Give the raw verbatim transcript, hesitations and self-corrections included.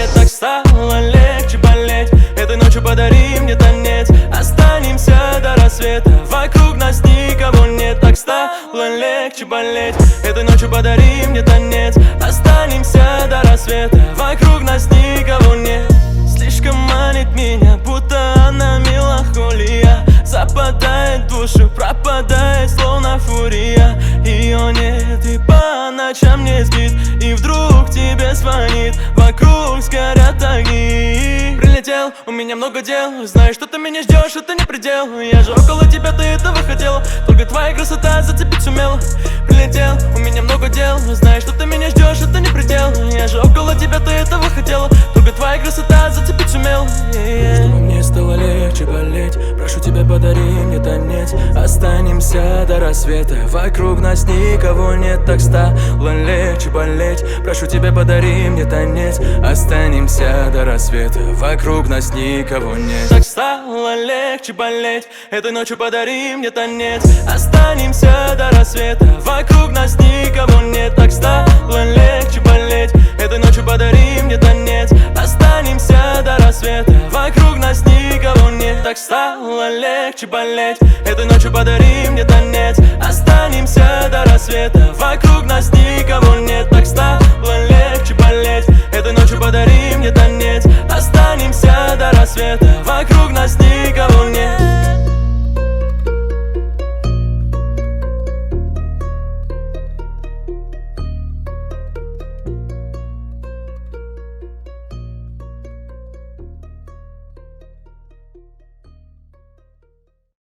мне так стало легче болеть. Этой ночью подари мне танец, останемся до рассвета. Вокруг нас никого нет, так стало легче болеть. Этой ночью подари мне танец, останемся до рассвета. Вокруг нас никого нет. Слишком манит меня, будто она меланхолия. Западает в душу, пропадает словно фурия. Ее нет и по ночам не спит, и вдруг тебе звонит. Вокруг сгорят огни. Прилетел, у меня много дел, знаешь, что ты меня ждешь, это не предел. Я же около тебя, ты этого хотела, только твоя красота зацепить сумела. Прилетел, у меня много дел, знаешь, что ты меня ждешь, это не предел. Я же около тебя, ты этого хотела, только твоя красота зацепить сумела. Чтобы мне стало легче болеть, прошу тебя, подари мне танец, останемся до рассвета. Вокруг нас никого нет, так стало легче болеть. Прошу тебя, подари мне танец, останемся до рассвета. Вокруг нас никого нет, так стало легче болеть. Этой ночью подари мне танец, останемся до рассвета. Вокруг нас никого нет, так стало легче болеть. Этой ночью подари мне танец, останемся до рассвета. Вокруг нас никого нет, так стало легче болеть. Этой ночью подари мне танец.